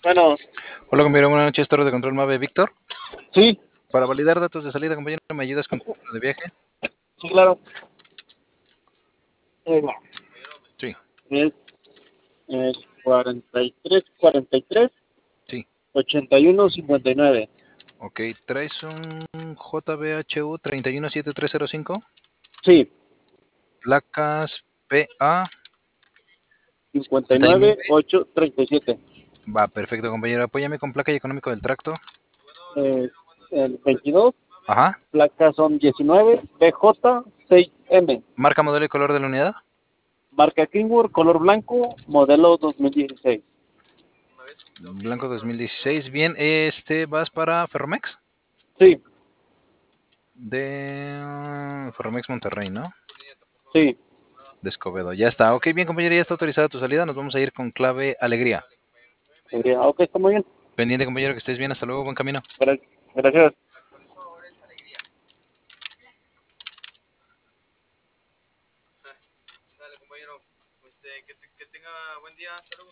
Bueno, Hola compañero, buenas noches, Torre de Control MAVE, Víctor. sí, Para validar datos de salida, compañero, ¿me ayudas con tu número de viaje? sí, claro. Va. Sí, Es, es 43, sí. 81, 59. Ok, ¿traes un JBHU 317305? Sí, Placas PA 59, 69. 8, 37. Va, perfecto, compañero. Apóyame con placa y económico del tracto. El 22, Ajá. placas son 19, BJ, 6M. Marca, modelo y color de la unidad. Marca Kenworth, color blanco, modelo 2016. Blanco 2016. Bien, ¿vas para Ferromex? Sí, De Ferromex Monterrey, ¿no? sí. De Escobedo. Ya está. Ok, bien, compañero, ya está autorizada tu salida. Nos vamos a ir con clave alegría. Ok, está muy bien. Pendiente, compañero, que estés bien. Hasta luego, buen camino. Gracias. Dale, compañero. Que tenga buen día. Hasta luego.